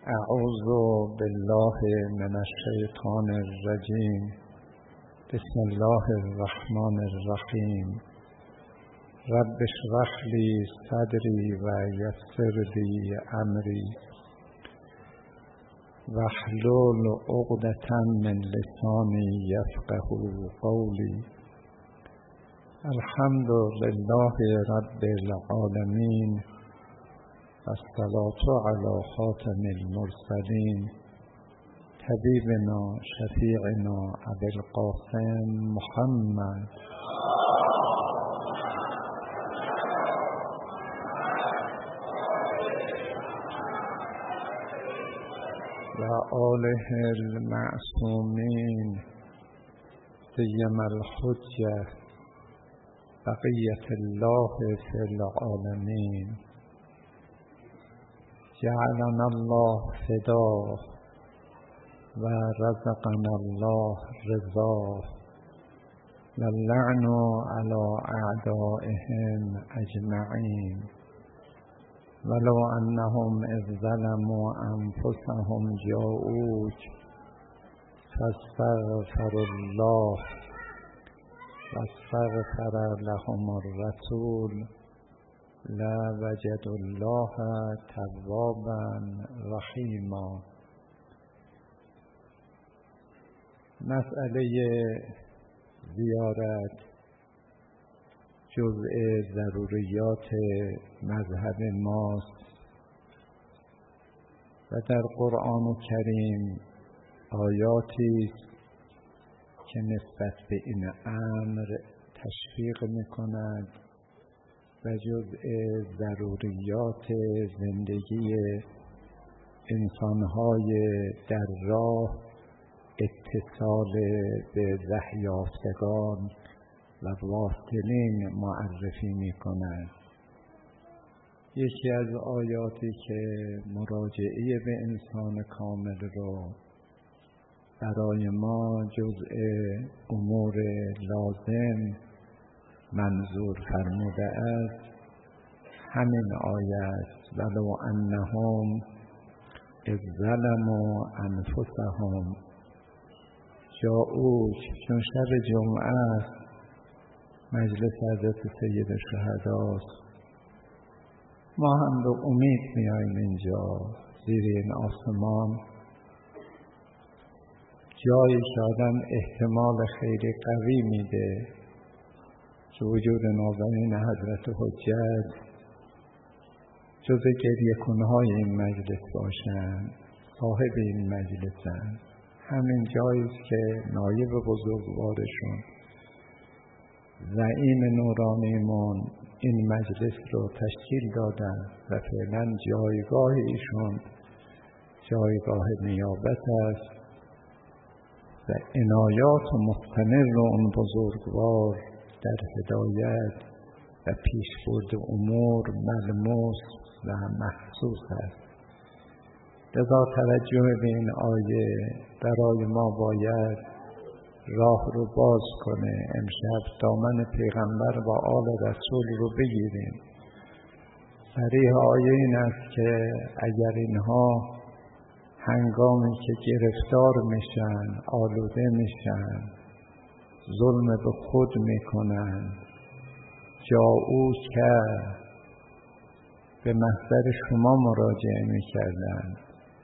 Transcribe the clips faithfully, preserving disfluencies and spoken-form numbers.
اعوذ بالله من الشیطان الرجیم. بسم الله الرحمن الرحیم. رب اشرح لی صدری و یسر لی امری واحلل عقدة من لسانی یفقهوا قولی. الحمد لله رب العالمین الصلاة علی خاتم المرسلین حبیبنا شفیعنا ابی القاسم محمد و آله المعصومین سیما الحجة بقیة الله فی العالمین. جعلنا الله فدا و رزقنا الله رضا واللعن على اعدائهم اجمعین. ولو انهم اذ ظلموا انفسهم جاءوک فاستغفروا الله واستغفر لهم الرسول لوجدوا الله توابا رحیما. مسئله زیارت جزء ضروریات مذهب ماست و در قرآن کریم آیاتی که نسبت به این امر تشویق می‌کند و جزء ضروریات زندگی انسان‌های در راه اتصال به وحی یافتگان و واصلین معرفی می‌کند. یکی از آیاتی که مراجعه به انسان کامل را برای ما جزء امور لازم منظور فرموده است همین آیت. ولو انهم اذ ظلموا انفسهم جاءوک. چون شب جمعه است، مجلس حضرت سید الشهداست، ما هم به امید میاییم اینجا زیر این آسمان، جایی که آدم احتمال خیلی قوی میده که وجود نازنین حضرت حجت جزء گریه کنهای این مجلس باشند، صاحب این مجلسند. همین جاییست که نایب بزرگوارشون زعیم نورانیمون این مجلس رو تشکیل دادن و فعلا جایگاه ایشون جایگاه نیابت است و عنایات مستمر اون بزرگوار در هدایت و پیشبرد امور ملموس و محسوس است. لذا توجه به این آیه برای ما باید راه رو باز کنه. امشب دامن پیغمبر و آل رسول رو بگیریم. صریح آیه این است که اگر اینها هنگامی که گرفتار میشن، آلوده میشن، ظلم به خود میکنن، جاؤوک که به محضر شما مراجعه میکردن،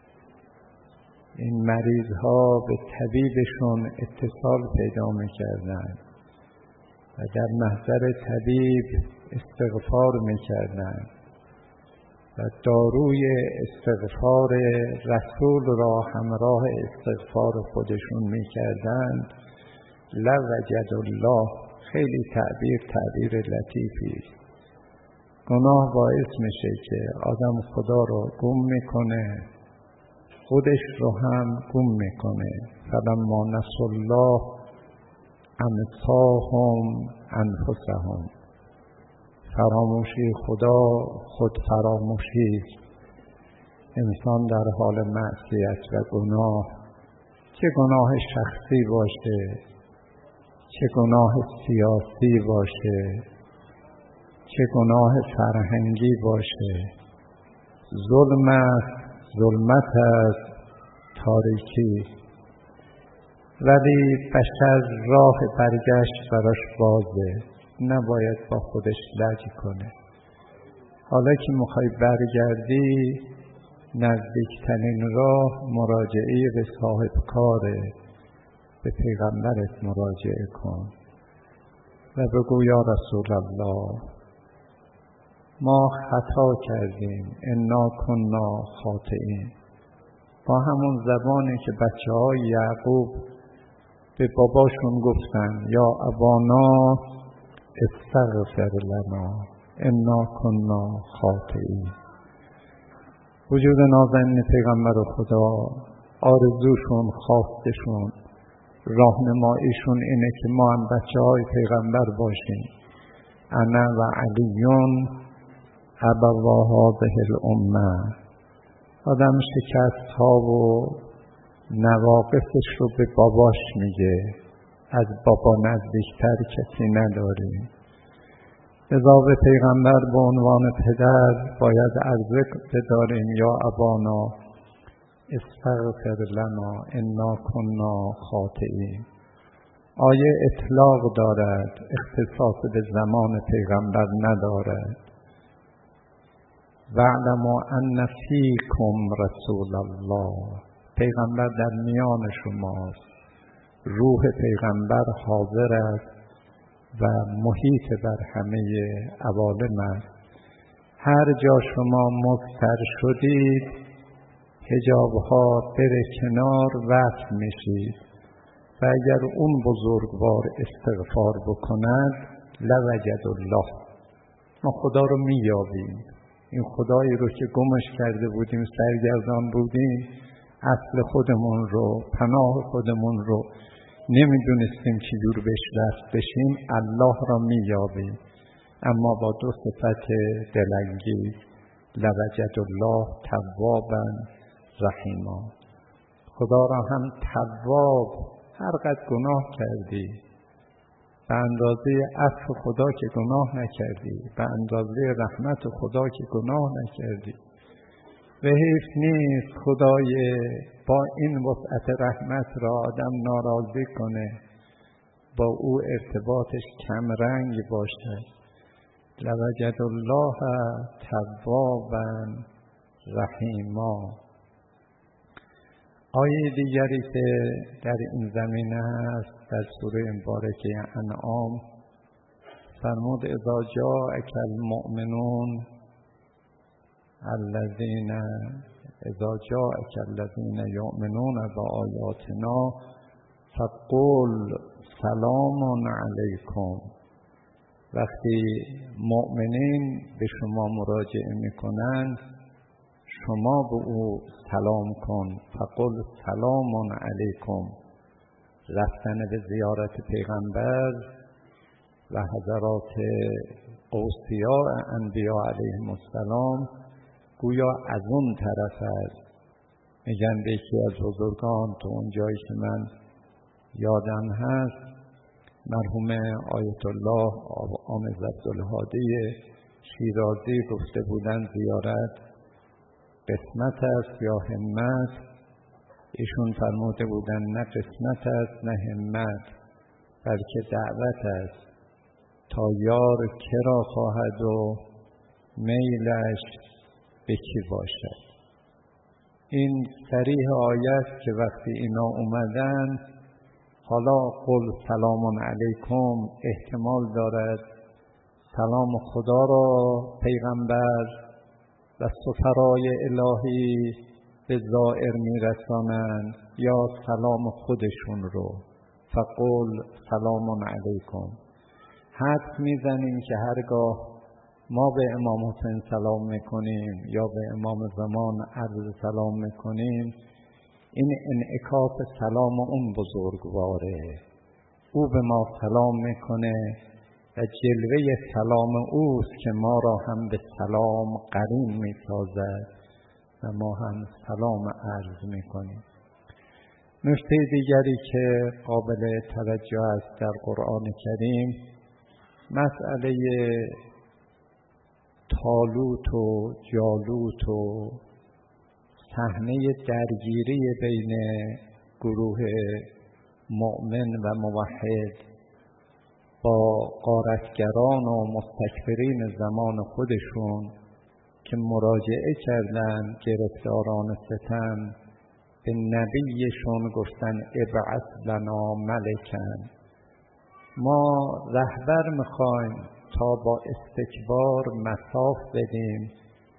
این مریض ها به طبیبشون اتصال پیدا میکردن و در محضر طبیب استغفار میکردن و داروی استغفار رسول را همراه استغفار خودشون میکردن، لوجد الله. خیلی تعبیر تعبیر لطیفی. گناه باعث میشه که آدم خدا رو گم میکنه، خودش رو هم گم میکنه. فلما نسوا الله انساهم انفسهم. فراموشی خدا خود فراموشی است. انسان در حال معصیت و گناه، چه گناه شخصی باشه، چه گناه سیاسی باشه، چه گناه فرهنگی باشه، ظلم است ظلمت است، تاریکی، ولی بشر راه برگشت براش بازه، نباید با خودش لج کنه. حالا که میخوای برگردی، نزدیکترین راه مراجعه به صاحب کاره، به پیغمبرت مراجعه کن و بگو یا رسول الله ما خطا کردیم، انا کنا خاطئین. با همون زبانی که بچه های یعقوب به باباشون گفتن یا ابانا استغفر لنا انا کنا خاطئین. وجود نازنین پیغمبر خدا، آرزوشون، خواستشون، راهنماییشون اینه که ما هم بچه های پیغمبر باشیم. انا و علیون ابوا هذه الامه. آدم شکست ها و نواقصش رو به باباش میگه، از بابا نزدیکتر کسی نداریم. لذا به پیغمبر به عنوان پدر باید عرضه بداریم یا ابانا استغفر لنا انا کنا خاطئین. آیه اطلاق دارد، اختصاص به زمان پیغمبر ندارد. واعلموا ان فیکم رسول الله. پیغمبر در میان شماست، روح پیغمبر حاضر است و محیط بر همه عوالم است. هر جا شما مضطر شدید، حجابها بره کنار، وصل میشید و اگر اون بزرگوار استغفار بکند لوجد الله، ما خدا رو میابیم. این خدایی رو که گمش کرده بودیم، سرگردان بودیم، اصل خودمون رو، پناه خودمون رو نمیدونستیم که جور بهش دست بشیم، الله را میابیم. اما با دو صفت دلنگیز، لوجد الله توابا رحیما. خدا را هم تواب، هر قد گناه کردی به اندازه عفو خدا که گناه نکردی، به اندازه رحمت خدا که گناه نکردی. و حیف نیست خدای با این وسعت رحمت را آدم ناراضی کنه، با او ارتباطش کم رنگ باشه. لوجد الله توابا رحیما. آیه دیگری که در این زمینه هست در سوره مبارکه انعام فرمود اذا جاءک المؤمنون الذین اذا جاءک الذین یؤمنون بآیاتنا فقل سلام علیکم. وقتی مؤمنین به شما مراجعه میکنند، شما به او سلام کن. فقل سلام علیکم. رفتن به زیارت پیغمبر و حضرات اوصیاء انبیاء علیهم السلام گویا از اون طرف است. میگن به یکی از بزرگان تو اون جایی که من یادم هست، مرحوم آیت الله آمد عبدالهادی شیرازی گفته بودن زیارت قسمت است یا همت. ایشون فرموده بودن نه قسمت است نه همت، بلکه دعوت است تا یار کرا خواهد و میلش به کی باشد. این صریح آیه که وقتی اینا اومدن، حالا قل سلام علیکم احتمال دارد سلام خدا را پیغمبر و سفرای الهی به زائر میرسانند یا سلام خودشون رو. فقل سلام علیکم. حد میزنیم که هرگاه ما به امام حسین سلام میکنیم یا به امام زمان عرض سلام میکنیم، این انعکاس سلام اون بزرگواره. او به ما سلام میکنه و جلوه سلام اوست که ما را هم به سلام قرین میسازد و ما هم سلام عرض میکنیم. نکته دیگری که قابل توجه است در قرآن کریم، مسئله طالوت و جالوت و صحنه درگیری بین گروه مؤمن و موحد با غارتگران و مستکبرین زمان خودشون که مراجعه کردن گرفتاران ستم به نبیشون گفتن ابعث لنا ملکن. ما رهبر میخوایم تا با استکبار مصاف بدیم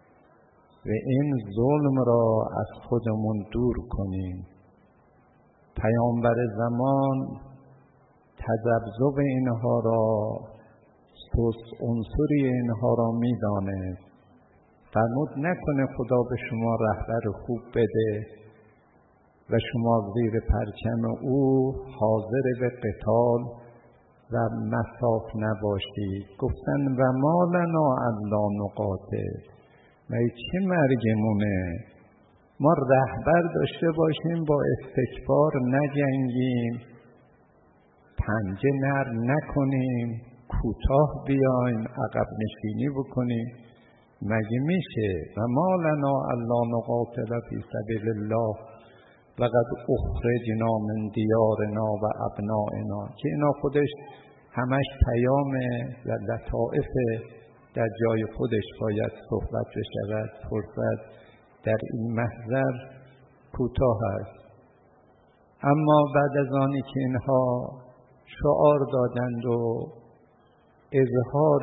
و این ظلم را از خودمون دور کنیم. پیامبر زمان تذبذب اینها را، سست عنصری اینها را میدانست. فرمود نکنه خدا به شما رهبر خوب بده و شما زیر پرچم او حاضر به قتال و مصاف نباشید. گفتن و ما لنا الا نقاتل، مگه چه مرگمونه ما رهبر داشته باشیم با استکبار نجنگیم، پنجه نر نکنیم، کوتاه بیایم، عقب نشینی بکنیم؟ مگه میشه؟ و ما لنا الا نقاتل فی سبیل الله لقد اخرجنا من دیارنا و ابنائنا، که اینا خودش همش پیام و لطائف در جای خودش باید صحبت بشود. فرصت در این محضر کوتاه است. اما بعد از آنی که اینها شعار دادند و اظهار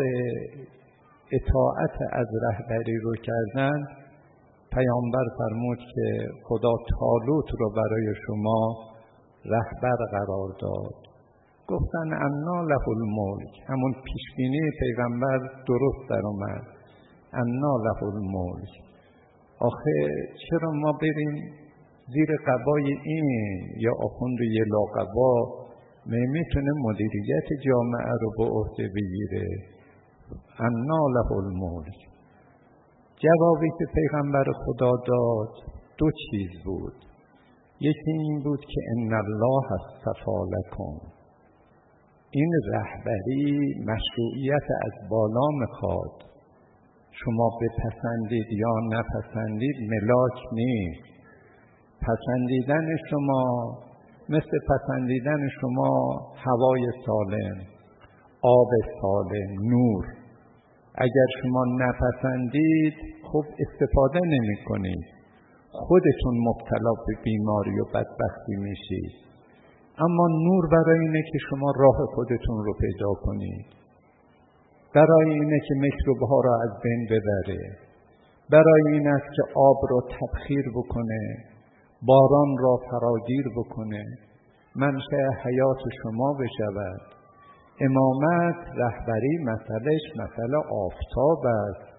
اطاعت از رهبری رو کردند، پیامبر فرمود که خدا طالوت رو برای شما رهبر قرار داد. گفتن انا له الملک، همون پیشبینی پیغمبر درست در اومد. انا له الملک، آخه چرا ما بریم زیر قبای این یا آخوند یه لاقبا میتونه مدیریت جامعه رو به عهده بگیره؟ انا له الملک. جوابی که پیغمبر خدا داد دو چیز بود. یکی این بود که ان الله اصطفی لکم، این رهبری مشروعیت از بالا میخواد، شما بپسندید یا نپسندید ملاک نیست. پسندیدن شما مثل پسندیدن شما هوای سالم، آب سالم، نور. اگر شما نپسندید خب استفاده نمی کنید، خودتون مبتلا به بیماری و بدبختی میشید. اما نور برای اینه که شما راه خودتون رو پیدا کنید، برای اینه که میکروب‌ها را از بین ببره، برای این است که آب را تبخیر بکنه، باران را فراگیر بکنه، منشأ حیات شما بشود. امامت، رهبری مسئلهش مسئله آفتاب است.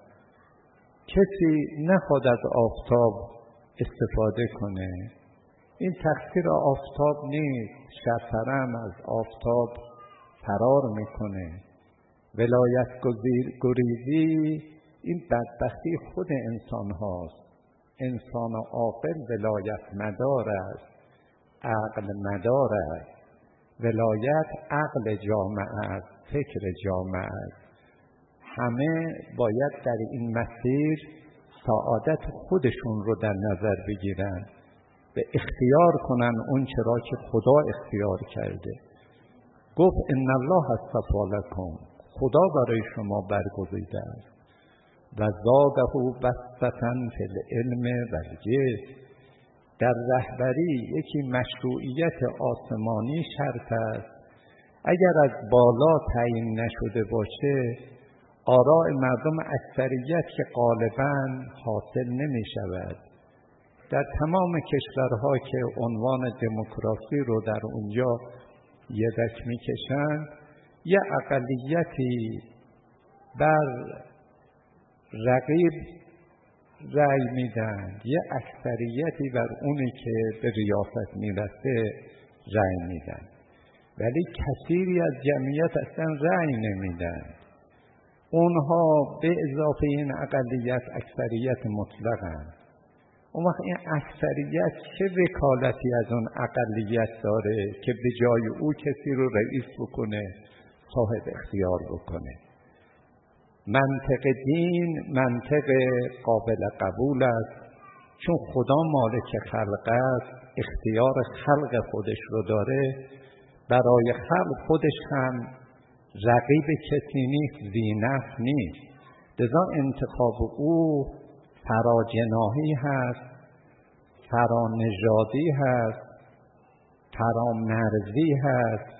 کسی نخواد از آفتاب استفاده کنه، این تقصیر آفتاب نیست. شطرم از آفتاب فرار میکنه. ولایت گریزی این بدبختی خود انسان هاست. انسان عاقل ولایت مدار است، عقل مدار است. ولایت عقل جامعه است، فکر جامعه است. همه باید در این مسیر سعادت خودشون رو در نظر بگیرن و اختیار کنن اون چرا که خدا اختیار کرده. گفت ان الله اصطفی لکم، خدا برای شما برگزیده است. و زاده بسطة فی العلم و الجسم، در رهبری یکی مشروعیت آسمانی شرط است. اگر از بالا تعیین نشده باشه، آراء مردم اکثریت که غالباً حاصل نمی شود. در تمام کشورها که عنوان دموکراسی رو در اونجا یدک می کشند، یه اقلیتی بر رقیب رأی میدن، یه اکثریتی بر اونی که به ریاست میرسه رأی میدن، ولی کثیری از جمعیت اصلا رأی نمیدن. اونها به اضافه این اقلیت اکثریت مطلقن. اون وقت این اکثریت چه وکالتی از اون اقلیت داره که به جای او کسی رو رئیس بکنه، صاحب اختیار بکنه؟ منطق دین منطق قابل قبول است، چون خدا مالک خلق است، اختیار خلق خودش رو داره، برای خلق خودش هم رقیب کسی نیست، ذینفع نیست. لذا انتخاب او فراجناحی هست، فرانژادی هست، فرامرزی هست،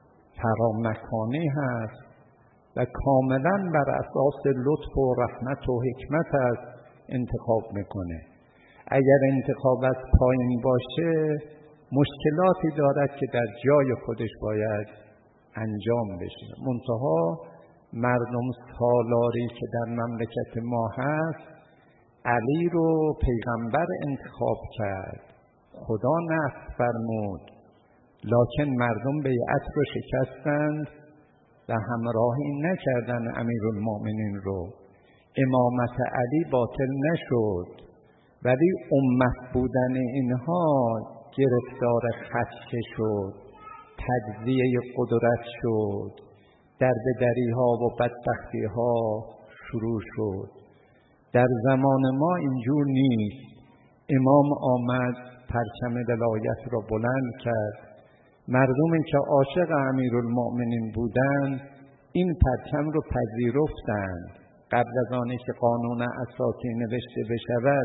فرامکانی هست و کاملا بر اساس لطف و رحمت و حکمت است انتخاب میکنه. اگر انتخاب از پایین باشه مشکلاتی دارد که در جای خودش باید انجام بشه. منتها مردم سالاری که در مملکت ما هست، علی رو پیغمبر انتخاب کرد، خدا نصب فرمود، لکن مردم بیعت رو شکستند و همراهی نکردن امیرالمؤمنین رو. امامت علی باطل نشد، ولی امت بودن اینها گرفتار خدشه شد، تجزیه قدرت شد، دربدری ها و بدبختی ها شروع شد. در زمان ما اینجور نیست. امام آمد پرچم ولایت را بلند کرد، مردمی که عاشق امیرالمؤمنین بودند این پرچم رو پذیرفتند. قبل از آنی که قانون اساسی نوشته بشود،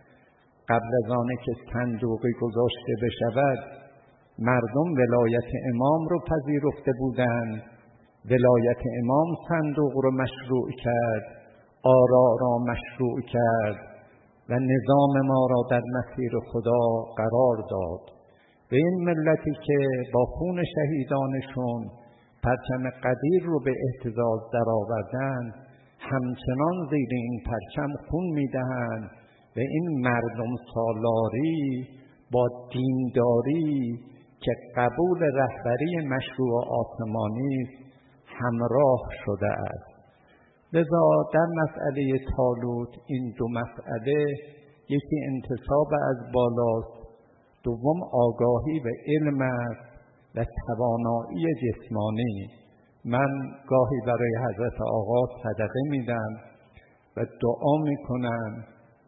قبل از آنی که صندوقی گذاشته بشود، مردم ولایت امام رو پذیرفته بودند. ولایت امام صندوق رو مشروع کرد، آرا را مشروع کرد و نظام ما را در مسیر خدا قرار داد. و این ملتی که با خون شهیدانشون پرچم قدیر رو به اهتزاز درآوردند، همچنان زیر این پرچم خون میدهند و این مردم سالاری با دینداری که قبول رهبری مشروع آسمانی همراه شده است. لذا در مسئله طالوت این دو مسئله، یکی انتصاب از بالاست، دوم آگاهی و علم است و توانایی جسمانی. من گاهی برای حضرت آقا صدقه میدم و دعا میکنم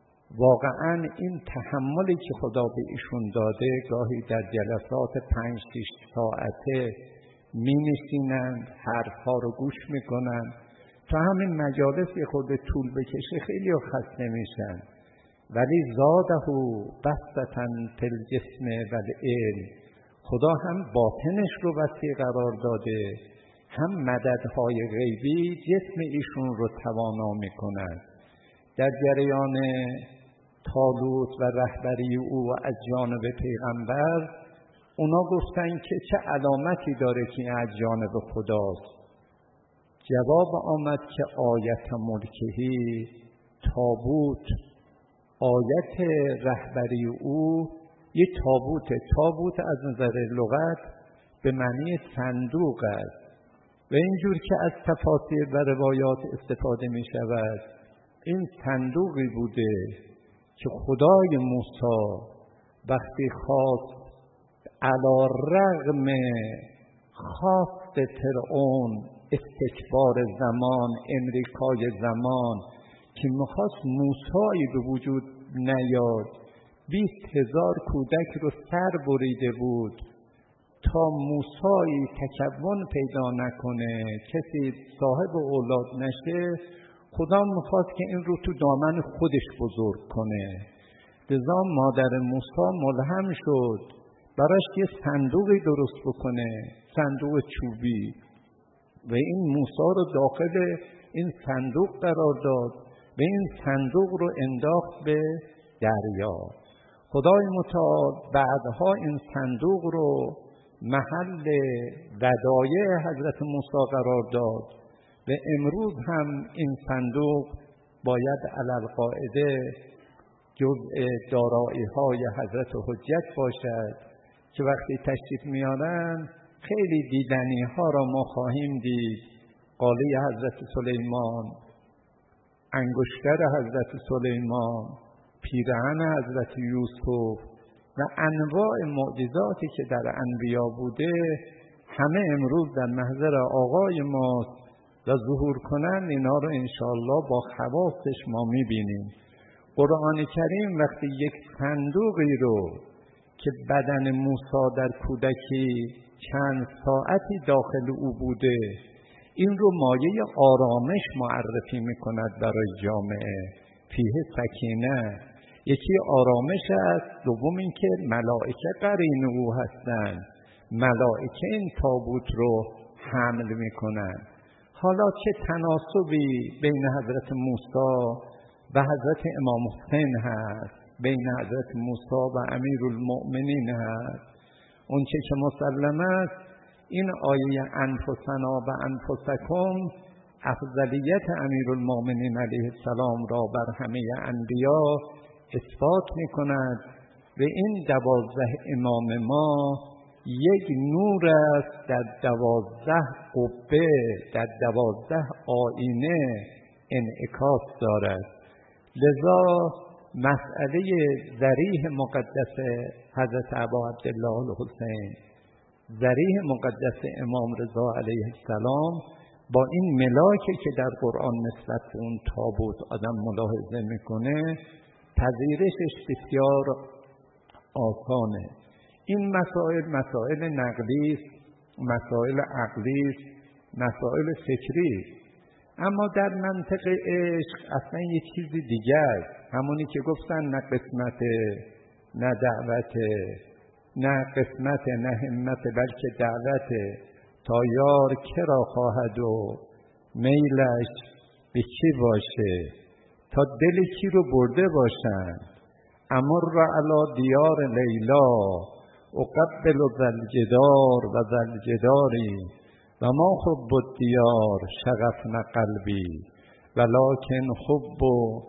واقعا این تحملی که خدا به ایشون داده، گاهی در جلسات پنج شش ساعته می نشینند، حرفها رو گوش میکنند. تا همین مجالس یه خود طول بکشه خیلی خسته میشن، ولی زاده بسطة فی الجسم و العلم. خدا هم باطنش رو وسیع قرار داده، هم مددهای غیبی جسم ایشون رو توانا میکند. در جریان طالوت و رهبری او از جانب پیغمبر، اونا گفتن که چه علامتی داره که از جانب خداست. جواب آمد که آیت ملکهی تابوت، آیت رهبری او یه تابوت. تابوت از نظر لغت به معنی صندوق است و اینجور که از تفاسیر و روایات استفاده می شود، این صندوقی بوده که خدای موسی وقتی خواست علی رغم خواست فرعون، استکبار زمان، امریکای زمان که میخواست موسایی به وجود نیاد، بیست هزار کودک رو سر بریده بود تا موسایی تکون پیدا نکنه، کسی صاحب اولاد نشه. خدا میخواست که این رو تو دامن خودش بزرگ کنه. لذا مادر موسی ملهم شد براش یه صندوقی درست بکنه، صندوق چوبی، و این موسی رو داخل این صندوق قرار داد و این صندوق رو انداخت به دریا. خدای متعال بعدها این صندوق رو محل ودایع حضرت موسی قرار داد و امروز هم این صندوق باید علی القاعده جزء دارایی‌های حضرت حجت باشد که وقتی تشریف میارن خیلی دیدنی ها را ما خواهیم دید. قالی حضرت سلیمان، انگشتر حضرت سلیمان، پیرهن حضرت یوسف و انواع معجزاتی که در انبیا بوده، همه امروز در محضر آقای ماست و ظهور کنند. اینا رو انشاءالله با خواستش ما میبینیم. قرآن کریم وقتی یک صندوقی رو که بدن موسی در کودکی چند ساعتی داخل او بوده این رو مایه آرامش معرفی میکند برای جامعه. فیه سکینه، یکی آرامش است، دوم این که ملائکه قرین او هستند، ملائکه این تابوت رو حمل میکنند. حالا چه تناسبی بین حضرت موسی و حضرت امام حسین هست، بین حضرت موسی و امیرالمؤمنین هست. اون چه که مسلم است این آیه انفسنا و انفسکم افضلیت امیرالمؤمنین علیه السلام را بر همه انبیا اثبات می کند و این دوازده امام ما یک نور است در دوازده قبه، در دوازده آینه انعکاس دارد. لذا مسئله ذریح مقدس حضرت ابا عبدالله الحسین، ذریح مقدس امام رضا علیه السلام با این ملاکی که در قرآن نسبت به اون تابوت آدم ملاحظه میکنه پذیرشش بسیار آسانه. این مسائل مسائل نقلی است، مسائل عقلی است، مسائل فکری، اما در منطق عشق اصلا یه چیزی دیگه است. همونی که گفتن نه قسمت نه دعوت، نه قسمت نه همت بلکه دعوت، تا یار کرا خواهد و میلش به کی باشه، تا دل کی رو برده باشند. امر علی دیار لیلا اقبل ذوالجدار و ذوالجداری و ما حب الدیار شغفنا قلبی ولکن حب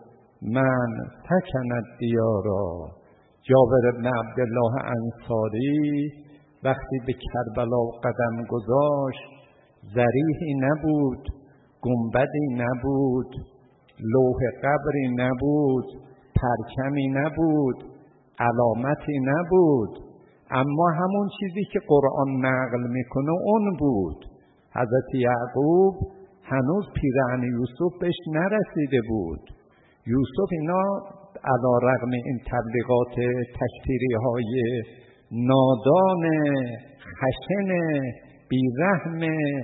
من سکن الدیارا. جابر بن عبدالله انصاری وقتی به کربلا قدم گذاشت ضریحی نبود، گنبدی نبود، لوح قبری نبود، پرچمی نبود، علامتی نبود، اما همون چیزی که قرآن نقل میکنه اون بود. حضرت یعقوب هنوز پیرهن یوسف بهش نرسیده بود. یوسف اینا علی رغم این تبلیغات تکفیری های نادان خشن بیرحم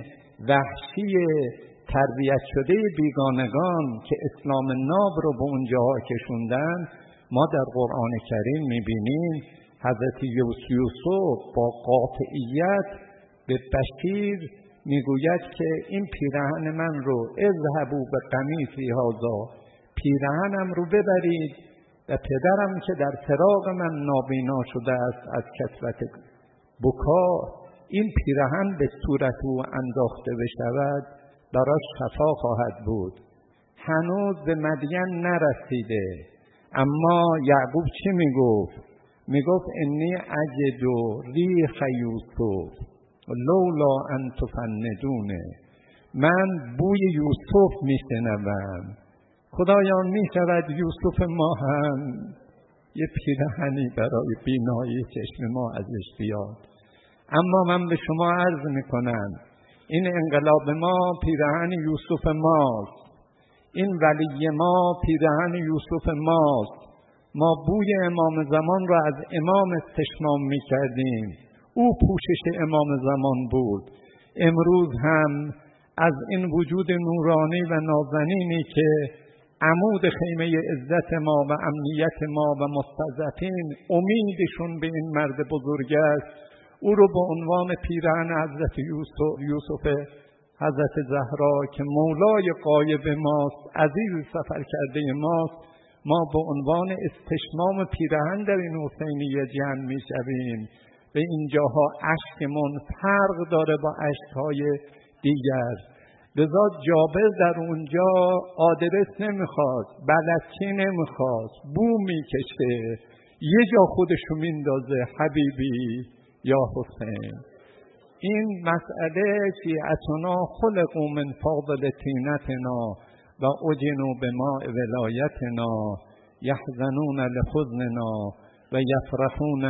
وحشی تربیت شده بیگانگان که اسلام ناب رو به اونجاها کشوندن، ما در قرآن کریم میبینیم حضرت یوسف با قاطعیت به بشیر میگوید که این پیرهن من رو اذهبوا بقمیصی هذا، پیرهنم رو ببرید و پدرم که در فراق من نابینا شده است از کثرت بکا، این پیرهن به صورت او انداخته بشود براش شفا خواهد بود. هنوز به مدین نرسیده، اما یعقوب چی میگفت؟ میگفت انی اجد ریح یوسف لولا ان تفندونه، من بوی یوسف میشنوم. خدایا میشود یوسف ما هم یه پیرهنی برای بینایی چشم ما ازش بیاد. اما من به شما عرض میکنم این انقلاب ما پیرهن یوسف ماست، این ولی ما پیرهن یوسف ماست. ما بوی امام زمان را از امام استشمام میکردیم، او پوشش امام زمان بود. امروز هم از این وجود نورانی و نازنینی که عمود خیمه عزت ما و امنیت ما و مستضعفین امیدشون به این مرد بزرگ است، او رو به عنوان پیرهن حضرت یوسف, یوسف حضرت زهرا که مولای غایب ماست، عزیز سفر کرده ماست، ما به عنوان استشمام پیرهن در این حسینیه جمع می شویم. به اینجاها اشکمون فرق داره با اشکهای دیگر. لذا جابر در اونجا آدرس نمیخواست، بلدچی نمیخواست، بو میکشه، یه جا خودشو میندازه حبیبی یا حسین. این مسئله شیعتنا خلقوا من فاضل طینتنا و اجنوا بماء ولایتنا یحزنون لحزننا و یفرحون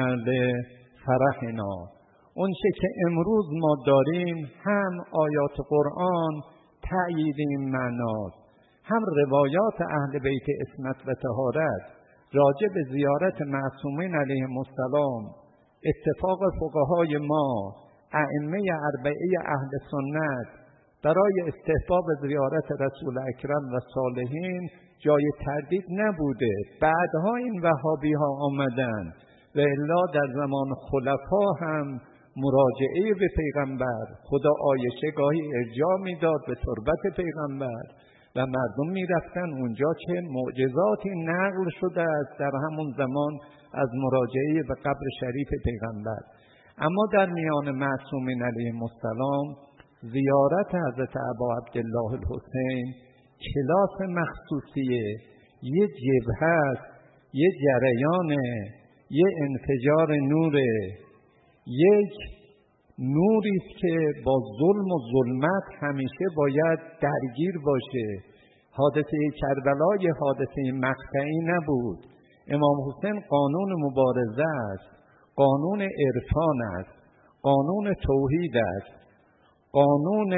لفرحنا. اون چه که امروز ما داریم هم آیات قرآن تأیید این معناست. هم روایات اهل بیت عصمت و طهارت راجع به زیارت معصومین علیهم السلام، اتفاق فقهای ما ائمه اربعه اهل سنت برای استحباب زیارت رسول اکرم و صالحین جای تردید نبوده. بعدها این وهابی ها آمدن و الا در زمان خلفا هم مراجعه به پیغمبر، خدا عایشه گاهی ارجاع میداد به تربت پیغمبر و مردم میرفتن اونجا. چه معجزاتی نقل شده است در همون زمان از مراجعه به قبر شریف پیغمبر. اما در میان معصومین علیهم السلام زیارت حضرت ابا عبدالله الحسین کلاس مخصوصیه، یه جبهه است، یه جریانه، یه انفجار نوره، یک نوری است که با ظلم و ظلمت همیشه باید درگیر باشه. حادثه کربلا یه حادثه مقطعی نبود. امام حسین قانون مبارزه است، قانون عرفان است، قانون توحید است، قانون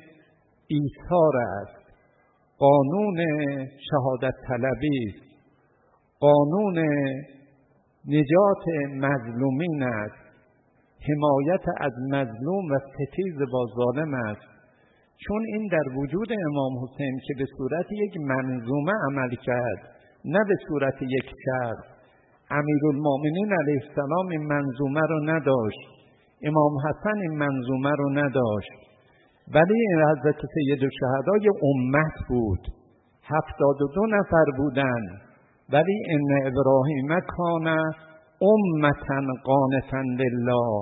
ایثار است، قانون شهادت طلبی است، قانون نجات مظلومین است، حمایت از مظلوم و ستیز با ظالم است. چون این در وجود امام حسین که به صورت یک منظومه عمل کرد، نه به صورت یک شخص. امیرالمؤمنین علیه السلام این منظومه رو نداشت، امام حسن این منظومه رو نداشت، ولی حضرت سید الشهدای امت بود. هفتاد و دو نفر بودن، ولی ان ابراهیم کان امتا قانتا لله.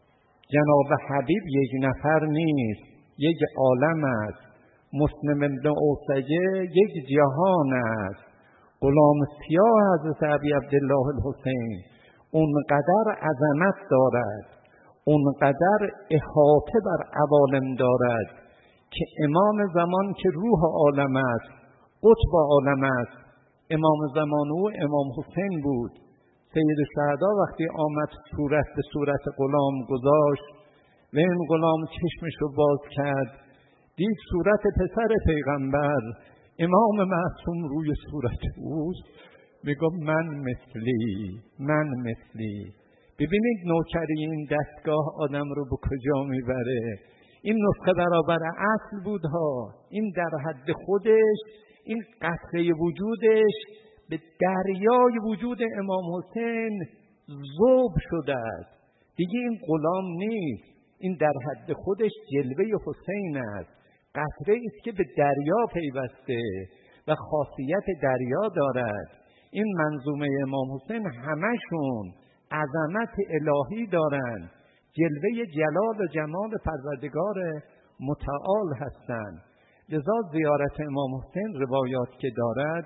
جناب حبیب یک نفر نیست، یک عالم است. مسلم ابن اوسجه یک جهان است. غلام سیاه حضرت ابی عبدالله الحسین اونقدر عظمت دارد، اونقدر احاطه بر عوالم دارد که امام زمان که روح عالم است، قطب عالم است. امام زمان او امام حسین بود. سید الشهدا وقتی آمد صورت به صورت غلام گذاشت و این غلام چشمشو باز کرد، دید صورت پسر پیغمبر، امام معصوم روی صورت اوست. میگم من مثلی، من مثلی. ببینید نوکری این دستگاه آدم رو به کجا میبره. این نسخه برابر اصل بود ها. این در حد خودش، این قطره وجودش به دریای وجود امام حسین ذوب شده است. دیگه این غلام نیست، این در حد خودش جلوه حسین است. قطره است که به دریا پیوسته و خاصیت دریا دارد. این منظومه امام حسین همشون عظمت الهی دارند، جلوه جلال و جمال پروردگار متعال هستند. لذا زیارت امام حسین روایات که دارد،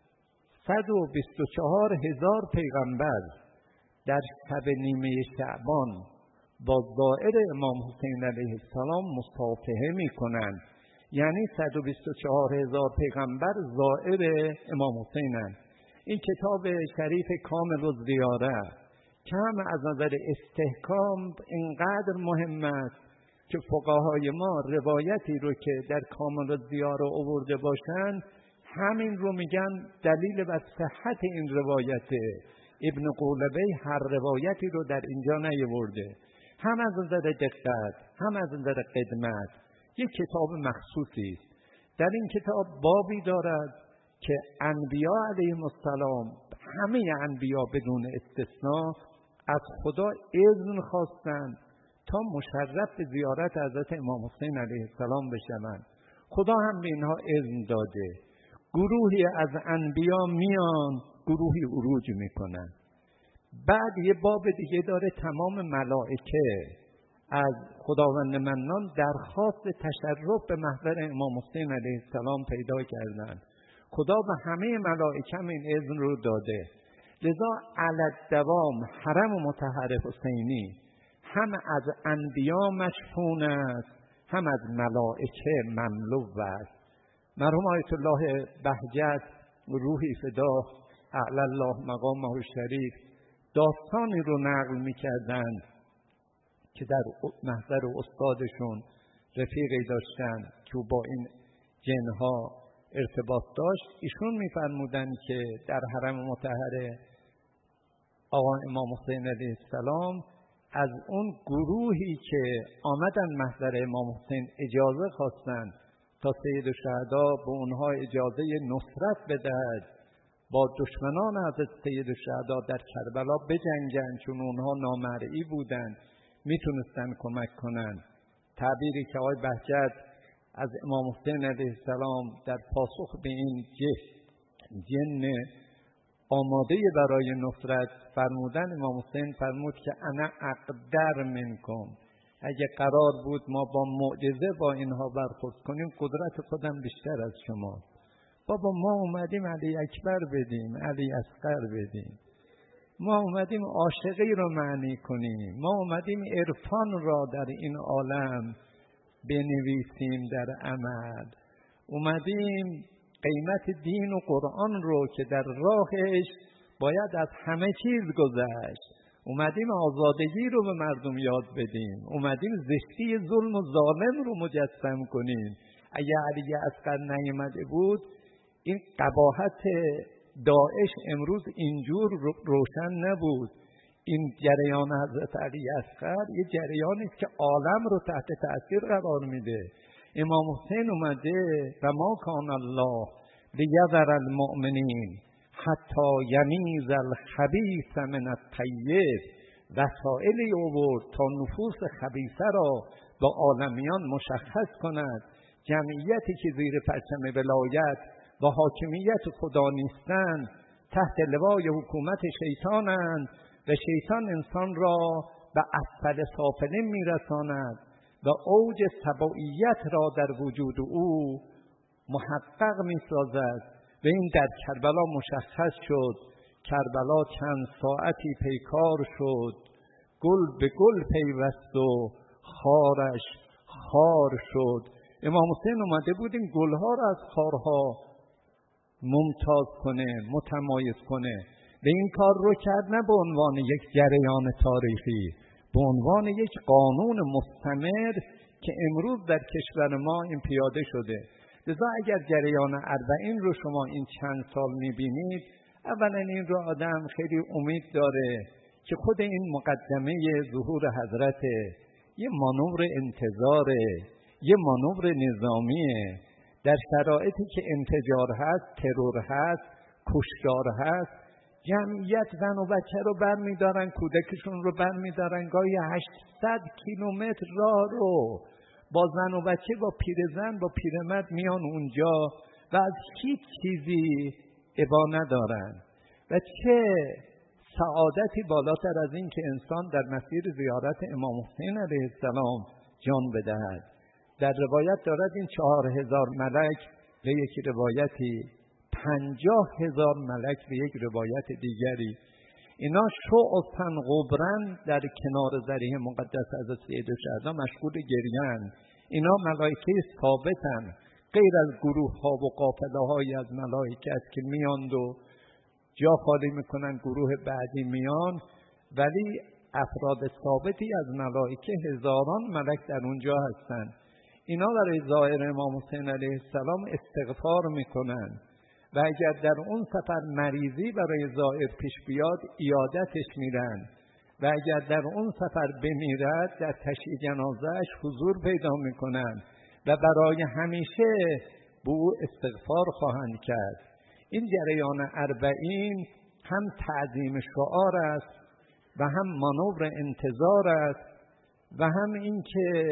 صد و بیست و چهار هزار پیغمبر در شب نیمه شعبان با زائر امام حسین علیه السلام مصافحه می کنند. یعنی صد و بیست و چهار هزار پیغمبر زائر امام حسین هستند. این کتاب شریف کامل الزیاره که هم از نظر استحکام اینقدر مهم است که فقهای ما روایتی رو که در کامل الزیاره آورده باشند، همین رو میگن دلیل بر صحت این روایت. ابن قولبی هر روایتی رو در اینجا نیاورده، هم از نظر دقت، هم از نظر قدمت. یک کتاب مخصوصی است. در این کتاب بابی دارد که انبیا علیهم السلام، همه انبیا بدون استثناء، از خدا اذن خواستند تا مشرف به زیارت حضرت امام حسین علیه السلام بشوند. خدا هم به اینها اذن داده. گروهی از انبیا میان، گروهی عروج میکنن. بعد یه باب دیگه داره، تمام ملائکه از خداوند منان درخواست تشرف به محضر امام حسین علیه السلام پیدا کردند. خدا به همه ملائکه این اذن رو داده. لذا علی الدوام حرم مطهر حسینی هم از انبیا مشفون است، هم از ملائکه مملو است. مرحوم آیت الله بهجت روحی فدا اعلی الله مقامه الشریف داستانی رو نقل می‌کردند که در محضر استادشون رفیقی داشتن که با این جنها ارتباط داشت. ایشون میفرمودن که در حرم مطهر آقا امام حسین علیه السلام از اون گروهی که آمدن محضر امام حسین اجازه خواستن تا سید الشهدا به اونها اجازه نصرت بدهد، با دشمنان حضرت سید الشهدا در کربلا بجنگن، چون اونها نامرئی بودن، میتونستن کمک کنن. تعبیری که آقای بهجت از امام حسین علیه السلام در پاسخ به این جن آماده برای نصرت فرمودن، امام حسین فرمود که انا اقدر منکم، اگه قرار بود ما با معجزه با اینها برخورد کنیم قدرت خودم بیشتر از شما. بابا ما اومدیم علی اکبر بدیم، علی اصغر بدیم، ما اومدیم عاشقی رو معنی کنیم، ما اومدیم عرفان را در این عالم بنویسیم در عمل، اومدیم قیمت دین و قرآن رو که در راهش باید از همه چیز گذشت، اومدیم آزادگی رو به مردم یاد بدیم، اومدیم زشتی ظلم و ظالم رو مجسم کنیم. اگه علی اصغر نیامده بود این قباحت داعش امروز اینجور روشن نبود. این جریان حضرت علی اصغر یه جریانی است که عالم رو تحت تأثیر قرار میده. امام حسین اومده و ما کان الله لیذر المؤمنین حتی یمیز الخبیث من الطیب، وسائلی آورد تا نفوس خبیثه را با عالمیان مشخص کند. جمعیتی که زیر پرچم ولایت و حاکمیت خدا نیستند تحت لوای حکومت شیطانند و شیطان انسان را به اسفل سافلین میرساند و اوج تبعیت را در وجود او محقق میسازد. و این در کربلا مشخص شد. کربلا چند ساعتی پیکار شد، گل به گل پیوست و خارش خار شد. امام حسین اومده بود این گلها را از خارها ممتاز کنه، متمایز کنه. و این کار رو کرد نه به عنوان یک جریان تاریخی، به عنوان یک قانون مستمر که امروز در کشور ما این پیاده شده. لذا اگر جریان اربعین رو شما این چند سال میبینید، اولا این رو آدم خیلی امید داره که خود این مقدمه ظهور حضرت یه مانور انتظاره، یه مانور نظامیه. در شرایطی که انفجار هست، ترور هست، کشتار هست، جمعیت زن و بچه رو بر میدارن، کودکشون رو بر میدارن، گاهی هشتصد کیلومتر راه رو با زن و بچه، با پیرزن، با پیرمرد میان اونجا و از هیچ چیزی ابا ندارن. و چه سعادتی بالاتر از این که انسان در مسیر زیارت امام حسین علیه السلام جان بدهد. در روایت دارد این چهار هزار ملک به یک روایتی، پنجاه هزار ملک به یک روایت دیگری، اینا شعفن غبرن در کنار ذریح مقدس حضرت سید الشهدا مشغول گریه‌اند. اینا ملائکه ثابتن، غیر از گروه ها و قافله های از ملائکه است که میاند و جا خالی میکنن، گروه بعدی میان، ولی افراد ثابتی از ملائکه هزاران ملک در اونجا هستن. اینا برای زائر امام حسین علیه السلام استغفار میکنن و اگر در اون سفر مریضی برای زائر پیش بیاد عیادتش میرن و اگر در اون سفر بمیرد در تشییع جنازهش حضور پیدا میکنن و برای همیشه به او استغفار خواهند کرد. این جریان اربعین هم تعظیم شعار است و هم مانور انتظار است و هم این که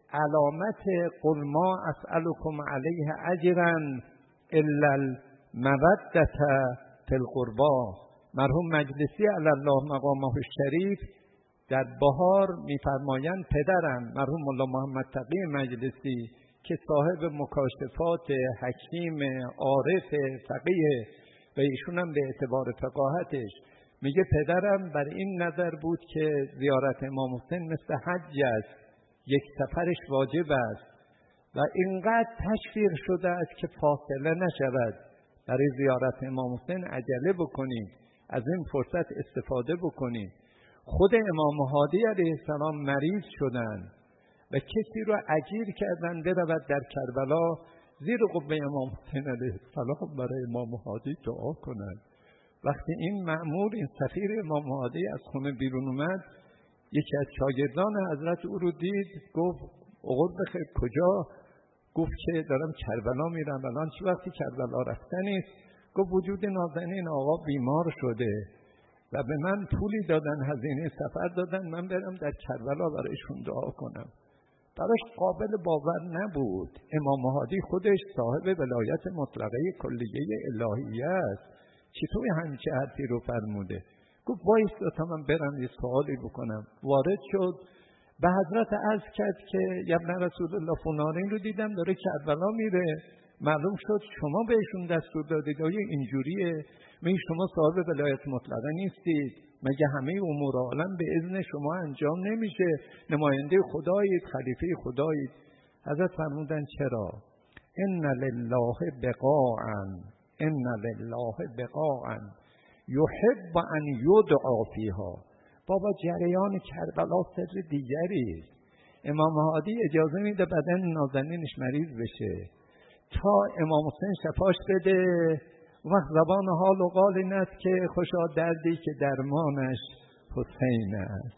علامت قل ما اسألكم علیه اجرا الا المودة فی القربا. مرحوم مجلسی علی الله مقامه الشریف در بهار میفرمایند پدرم مرحوم مولا محمد تقی مجلسی که صاحب مکاشفات، حکیم، عارف، فقیه و ایشون هم به اعتبار فقاهتش، میگه پدرم بر این نظر بود که زیارت امام حسین مثل حج است، یک سفرش واجب است و اینقدر تشویق شده است که فاصله نشود. برای زیارت امام حسین عجله بکنید، از این فرصت استفاده بکنید. خود امام هادی علیه السلام مریض شدند و کسی رو اجیر کردن برود در کربلا زیر قبه امام حسین علیه السلام برای امام هادی دعا کنند. وقتی این مأمور، این سفیر امام هادی از خونه بیرون اومد، یکی از شاگردان حضرت او رو دید، گفت اوقات بخیر کجا؟ گفت که دارم کربلا میرم. الان چه وقتی کربلا رفتنیست؟ گفت وجود نازنین آقا بیمار شده و به من پولی دادن، هزینه سفر دادن، من برم در کربلا برایشون دعا کنم. براش قابل باور نبود. امام هادی خودش صاحب ولایت مطلقه کلیه الهیه است، چطور همچه حرفی رو فرموده؟ گفت وایستا تا من برم یه سوالی بکنم. وارد شد، به حضرت عرض کرد که یا ابن رسول الله فلانین رو دیدم داره کربلا میره، معلوم شد شما بهشون دستور دادید، آیا اینجوریه؟ می شما صاحب ولایت مطلقه نیستید؟ مگه همه امور عالم به اذن شما انجام نمیشه؟ نماینده خدایید، خلیفه خدایید. حضرت فرمودن چرا؟ ان لله بقاعا ان لله بقاعا یحب ان یدعا فیها. بابا جریان کربلا سر دیگری است. امام هادی اجازه میده بدن نازنینش مریض بشه تا امام حسین شفاش بده. وقت زبان حال و قال این است که خوشا دردی که درمانش حسین است،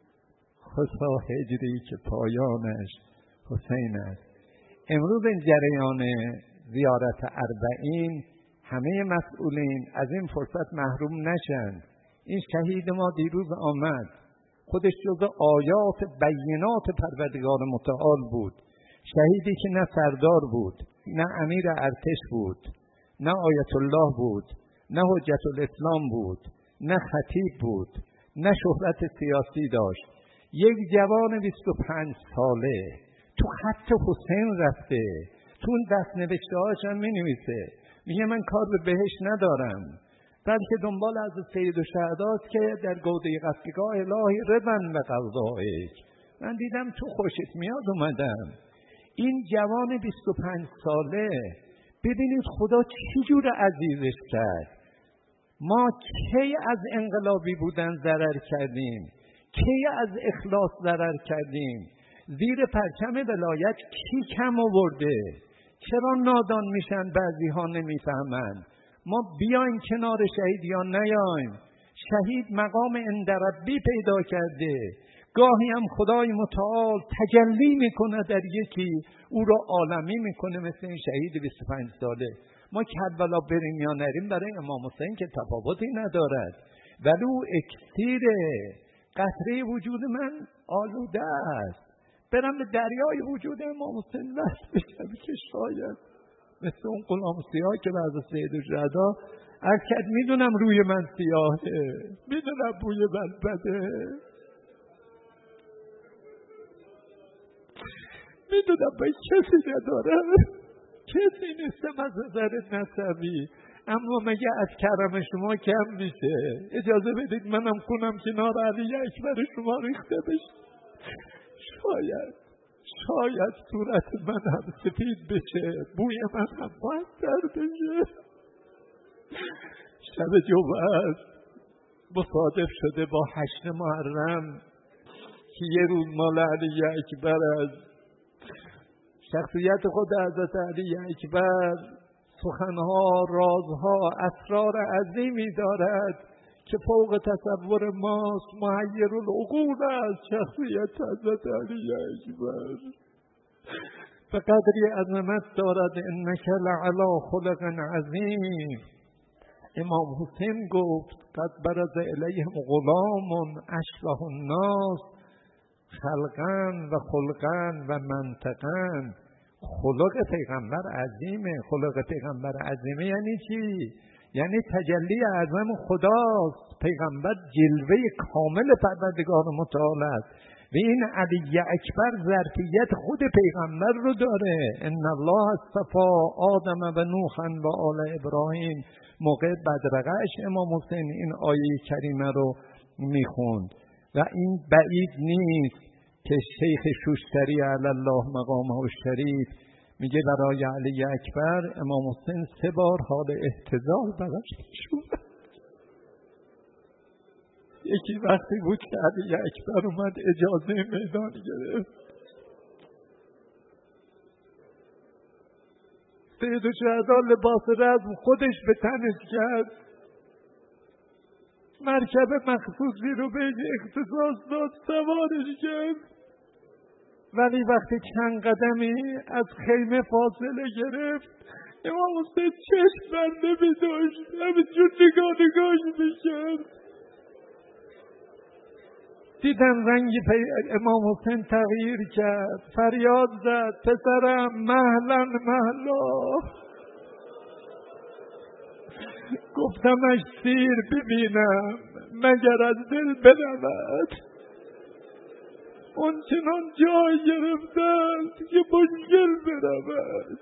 خوشا هجری که پایانش حسین است. امروز این جریان زیارت اربعین همه مسئولین از این فرصت محروم نشن. این شهید ما دیروز آمد، خودش جزء آیات بینات پروردگار متعال بود. شهیدی که نه سردار بود، نه امیر ارتش بود، نه آیت الله بود، نه حجت الاسلام بود، نه خطیب بود، نه شهرت سیاسی داشت. یک جوان بیست و پنج ساله تو خط حسین رفته. تو اون دست نوشته هاش هم می نویسه، میگه من کار به بهش ندارم، بلکه دنبال از سید و شهداست که در گوده قصدگاه الهی ربن و قضایک. من دیدم تو خوشت میاد اومدم. این جوان بیست و پنج ساله ببینید خدا چی جور عزیزش کرد. ما کی از انقلابی بودن ضرر کردیم؟ کی از اخلاص ضرر کردیم؟ زیر پرچم ولایت کی کم آورده؟ چرا نادان میشن؟ بعضی ها نمیفهمند. ما بیایم کنار شهیدیان نیایم. شهید مقام عند ربی پیدا کرده. گاهی هم خدای متعال تجلی میکنه در یکی، او را عالمی میکنه، مثل این شهید بیست و پنج ساله. ما کربلا بریم یا نریم برای امام حسین که تفاوتی ندارد، ولی او اکسیره. قطره وجود من آلوده است، برم به دریای وجود امام حسین وصل بشم که شاید مثل اون غلام سیاه که بعد سید الشهدا عرض کرد میدونم روی من سیاهه، میدونم بوی من بده، میدونم باید کسی ندارم، کسی نیستم از نظر نسبی، اما مگه از کرم شما کم میشه؟ اجازه بدید منم کنم کنار علی اکبر شما ریخته بشه. شاید شاید صورت من هم سفید بشه، بوی من هم معطر بشه. شب جمعه مصادف شده با هشت محرم که یه روز مال علی اکبر است. شخصیت خود حضرت علی اکبر سخنها، رازها، اسرار عظیمی دارد که فوق تصور ماست. محیر العقول است شخصیت حضرت علی اکبر. به قدری عظمت دارد. انک لعلی خلق عظیم. امام حسین گفت قد برز الیهم غلام اشبه الناس خلقا و خلقا و منطقا. خلق پیغمبر عظیمه. خلق پیغمبر عظیمه یعنی چی؟ یعنی تجلی اعظم خداست. پیغمبر جلوه کامل پروردگار متعال است و این علی اکبر ظرفیت خود پیغمبر رو داره. ان الله اصطفى آدم و نوحا و آل ابراهیم. موقع بدرقه‌اش امام حسین این آیه کریمه رو میخوند و این بعید نیست که شیخ شوشتری علی الله مقامه الشریف میگه برای علی اکبر امام حسین سه بار حال احتضار براش شد. یکی وقتی بود که علی اکبر اومد اجازه میدان گرفت. سید الشهدا لباس رزم خودش به تنش کرد، مرکب مخصوصی رو به اختصاص داد، سوارش کرد. ولی وقتی چند قدمی از خیمه فاصله گرفت، امام حسین چشم بر نمی داشت، همینجور نگاه نگاهش میکرد. دیدن رنگی امام حسین تغییر کرد، فریاد زد پسرم مهلا مهلا. گفتمش سیر ببینم مگر از دل برود، اون چنان جای گرفتند که مشکل برود.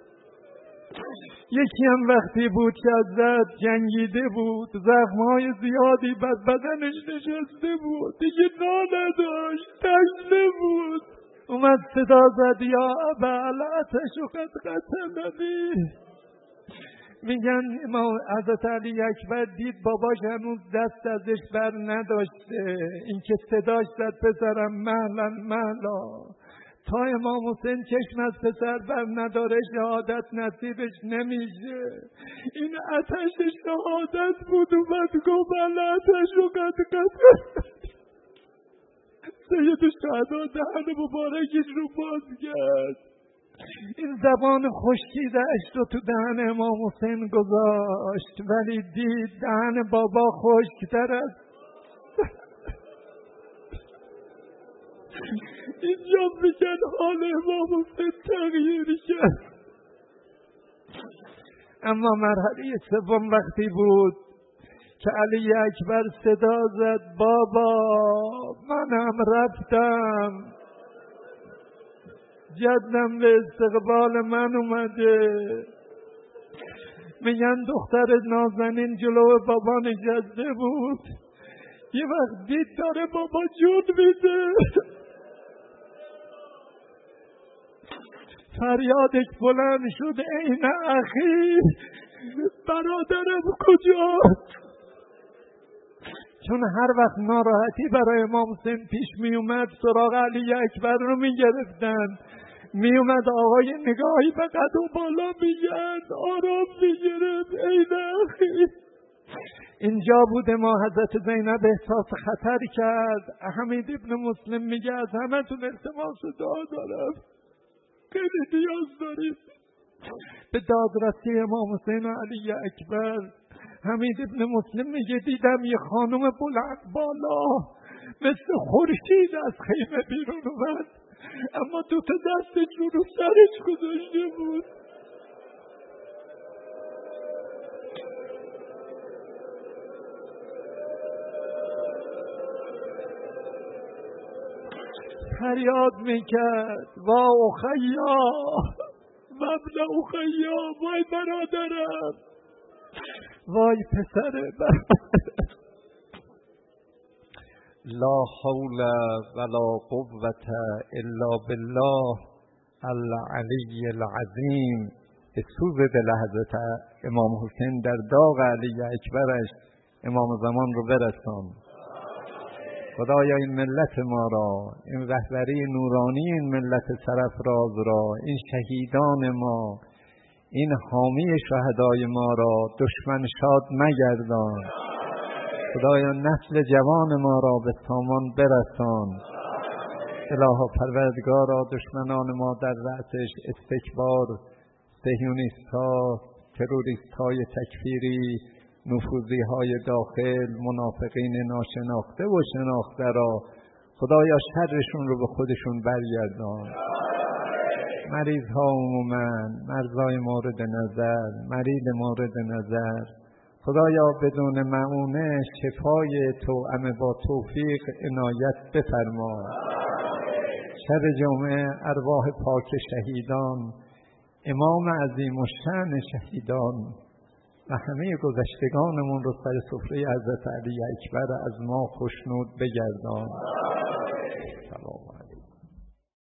یکی هم وقتی بود که از زد جنگیده بود، زخمهای زیادی بر بدنش نشسته بود، دیگه نا نداشت، تشنه بود. اومد صدا زد یا ابا العطش قد قتلنی. میگن امام حضرت علی اکبر دید باباش هنوز دست ازش بر نداشته، این که صداش زد پسرم مهلا مهلا. تا امام حسین چشم از پسر بر نداره شهادت نصیبش نمیشه. این آتش شهادت بود، اومد گفت العطش قد قتلنی. سید الشهدا دهن مبارکش رو باز کرد، این زبان خشکیده‌اش رو تو دهن امام حسین گذاشت، ولی دید دهن بابا خشک‌تر است. اینجا میگن حال امام حسین تغییر کرد. اما مرحله سوم وقتی بود که علی اکبر صدا زد بابا منم رفتم، جدم به استقبال من اومده. میگن دختر نازنین جلو بابا نشسته بود، یه وقت دید داره بابا جون میده، فریادش بلند شد این اخی، برادرم کجاست؟ چون هر وقت ناراحتی برای امام حسین پیش می اومد سراغ علی اکبر رو می گرفتن، می اومد آقای نگاهی به قد و بالا می گرد، آرام می گرفت ای اخی. اینجا بوده ما حضرت زینب احساس خطر کرد. حمید ابن مسلم میگه از همه تون التماس دعا دارم، خیلی نیاز دارید به دادرسی امام حسین و علی اکبر. حمید ابن مسلم میگه دیدم یه خانم بلند بالا مثل خورشید از خیمه بیرون اومد، اما دو تا دستش رو سرش گذاشته بود. فریاد میکرد وا اخیا مبلغ اخیا، وای برادرم، وای پسر برادرم. لا حول ولا قوة الا بالله العلی العظیم. به سوز دل حضرت امام حسین در داغ علی اکبرش امام زمان رو برسان. خدایا این ملت ما را، این رهبری نورانی این ملت سرفراز را، این شهیدان ما، این حامی شهدای ما را دشمن شاد مگردان. خدایا نسل جوان ما را به سامان برسان. الها پروردگارا دشمنان ما در رأسش استکبار، صهیونیست‌ها، تروریست‌های تکفیری، نفوذی‌های داخل، منافقین ناشناخته و شناخته را خدایا شرشون رو به خودشون برگردان. مریض‌ها عموماً، مرضای مورد نظر، مریض مورد نظر، خدایا بدون معونه شفای توأم با توفیق عنایت بفرما. شب جمعه ارواح پاک شهیدان، امام عظیم الشأن شهیدان و همه گذشتگانمون رو سر سفره حضرت علی اکبر از ما خوشنود بگردان. سلام.